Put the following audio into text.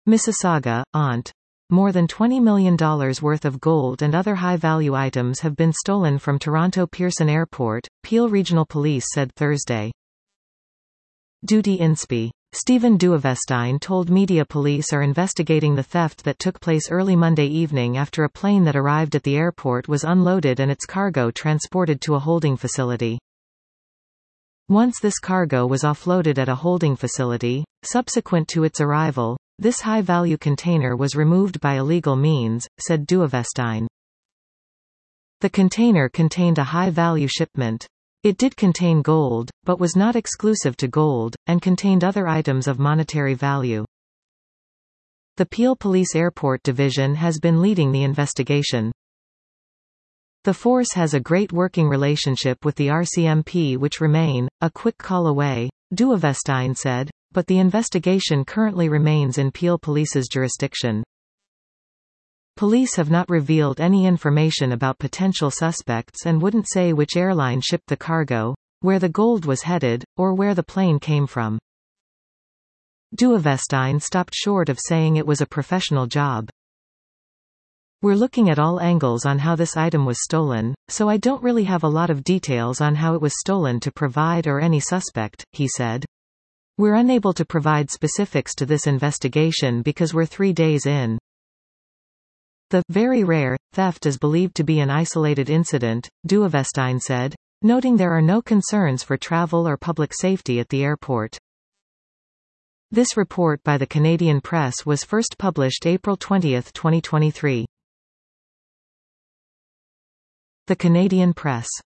Mississauga, Ont. More than $20 million worth of gold and other high-value items have been stolen from Toronto Pearson Airport, Peel Regional Police said Thursday. Duty Inspi. Stephen Duovestein told media police are investigating the theft that took place early Monday evening after a plane that arrived at the airport was unloaded and its cargo transported to a holding facility. Once this cargo was offloaded at a holding facility, subsequent to its arrival, this high-value container was removed by illegal means, said Duovestein. The container contained a high-value shipment. It did contain gold, but was not exclusive to gold, and contained other items of monetary value. The Peel Police Airport Division has been leading the investigation. The force has a great working relationship with the RCMP which remain a quick call away, Duovestein said, but the investigation currently remains in Peel Police's jurisdiction. Police have not revealed any information about potential suspects and wouldn't say which airline shipped the cargo, where the gold was headed, or where the plane came from. Duovestein stopped short of saying it was a professional job. We're looking at all angles on how this item was stolen, so I don't really have a lot of details on how it was stolen to provide or any suspect, he said. We're unable to provide specifics to this investigation because we're 3 days in. The very rare theft is believed to be an isolated incident, Duovestein said, noting there are no concerns for travel or public safety at the airport. This report by the Canadian Press was first published April 20, 2023. The Canadian Press.